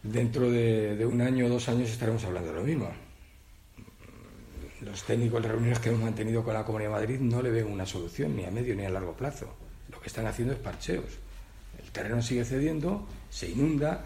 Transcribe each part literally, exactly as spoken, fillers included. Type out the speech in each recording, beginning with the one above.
Dentro de, de un año o dos años estaremos hablando de lo mismo. Los técnicos de reuniones que hemos mantenido con la Comunidad de Madrid no le ven una solución ni a medio ni a largo plazo. Lo que están haciendo es parcheos. El terreno sigue cediendo, se inunda,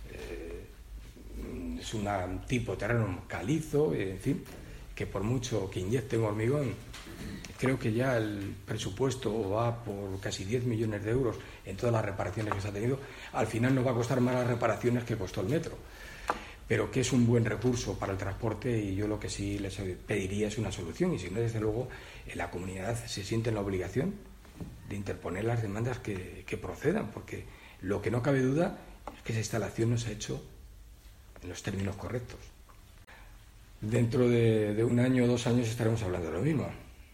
eh, es un tipo de terreno calizo, eh, en fin, que por mucho que inyecten hormigón, creo que ya el presupuesto va por casi diez millones de euros en todas las reparaciones que se ha tenido. Al final nos va a costar más las reparaciones que costó el metro, pero que es un buen recurso para el transporte, y yo lo que sí les pediría es una solución, y si no, desde luego, la comunidad se siente en la obligación de interponer las demandas que, que procedan, porque lo que no cabe duda es que esa instalación no se ha hecho en los términos correctos. Dentro de, de un año o dos años estaremos hablando de lo mismo.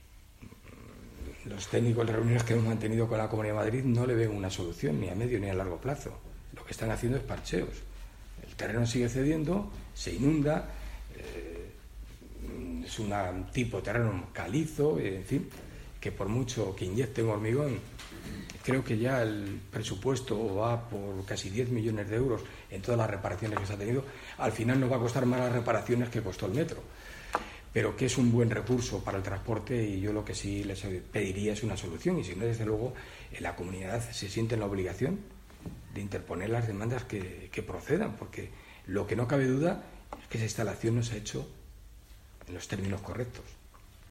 Los técnicos de reuniones que hemos mantenido con la Comunidad de Madrid no le ven una solución ni a medio ni a largo plazo. Lo que están haciendo es parcheos. El terreno sigue cediendo, se inunda, eh, es un tipo de terreno calizo, eh, en fin, que por mucho que inyecten hormigón, creo que ya el presupuesto va por casi diez millones de euros en todas las reparaciones que se ha tenido. Al final nos va a costar más las reparaciones que costó el metro, pero que es un buen recurso para el transporte, y yo lo que sí les pediría es una solución, y si no, desde luego, la comunidad se siente en la obligación de interponer las demandas que, que procedan, porque lo que no cabe duda es que esa instalación no se ha hecho en los términos correctos.